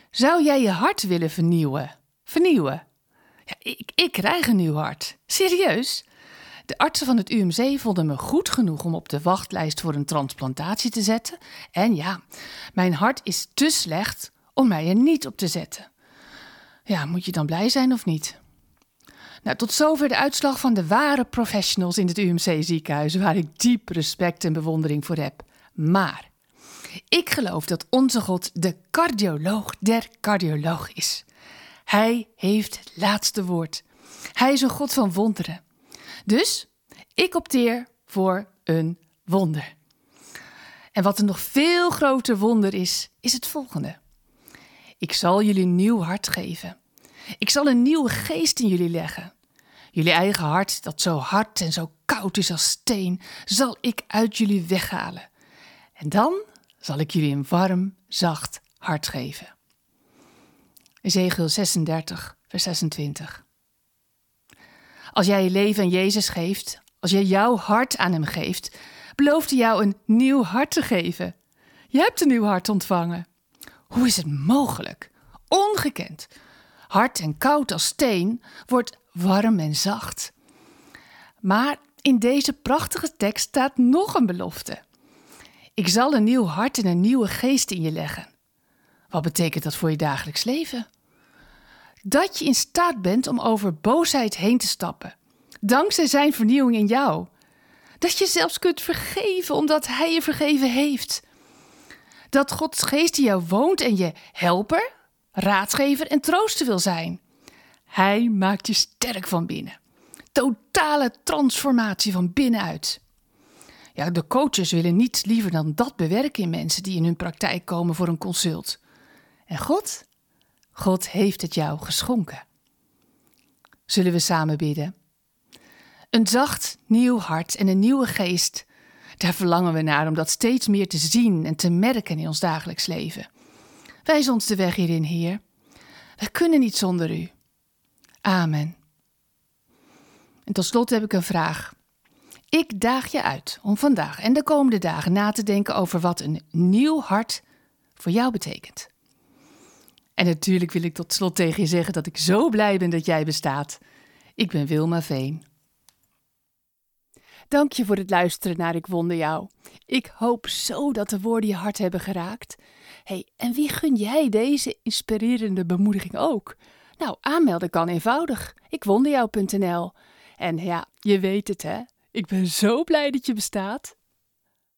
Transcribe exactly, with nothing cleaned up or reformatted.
Zou jij je hart willen vernieuwen? Vernieuwen? Ja, ik, ik krijg een nieuw hart. Serieus? De artsen van het U M C vonden me goed genoeg om op de wachtlijst voor een transplantatie te zetten. En ja, mijn hart is te slecht om mij er niet op te zetten. Ja, moet je dan blij zijn of niet? Nou, tot zover de uitslag van de ware professionals in het U M C-ziekenhuis, waar ik diep respect en bewondering voor heb. Maar ik geloof dat onze God de cardioloog der cardioloog is. Hij heeft het laatste woord. Hij is een God van wonderen. Dus ik opteer voor een wonder. En wat een nog veel groter wonder is, is het volgende. Ik zal jullie een nieuw hart geven. Ik zal een nieuwe geest in jullie leggen. Jullie eigen hart, dat zo hard en zo koud is als steen, zal ik uit jullie weghalen. En dan zal ik jullie een warm, zacht hart geven. Ezechiël zesendertig, vers zesentwintig. Als jij je leven aan Jezus geeft, als jij jouw hart aan hem geeft, belooft hij jou een nieuw hart te geven. Je hebt een nieuw hart ontvangen. Hoe is het mogelijk? Ongekend. Hard en koud als steen wordt warm en zacht. Maar in deze prachtige tekst staat nog een belofte. Ik zal een nieuw hart en een nieuwe geest in je leggen. Wat betekent dat voor je dagelijks leven? Dat je in staat bent om over boosheid heen te stappen, dankzij zijn vernieuwing in jou. Dat je zelfs kunt vergeven omdat hij je vergeven heeft. Dat Gods geest in jou woont en je helper, raadgever en trooster wil zijn. Hij maakt je sterk van binnen. Totale transformatie van binnenuit. Ja, de coaches willen niets liever dan dat bewerken in mensen die in hun praktijk komen voor een consult. En God? God heeft het jou geschonken. Zullen we samen bidden? Een zacht, nieuw hart en een nieuwe geest. Daar verlangen we naar om dat steeds meer te zien en te merken in ons dagelijks leven. Wijs ons de weg hierin, Heer. We kunnen niet zonder u. Amen. En tot slot heb ik een vraag. Ik daag je uit om vandaag en de komende dagen na te denken over wat een nieuw hart voor jou betekent. En natuurlijk wil ik tot slot tegen je zeggen dat ik zo blij ben dat jij bestaat. Ik ben Wilma Veen. Dank je voor het luisteren naar Ik Wonder Jou. Ik hoop zo dat de woorden je hart hebben geraakt. Hey, en wie gun jij deze inspirerende bemoediging ook? Nou, aanmelden kan eenvoudig. ikwonderjou punt n l. En ja, je weet het hè, ik ben zo blij dat je bestaat.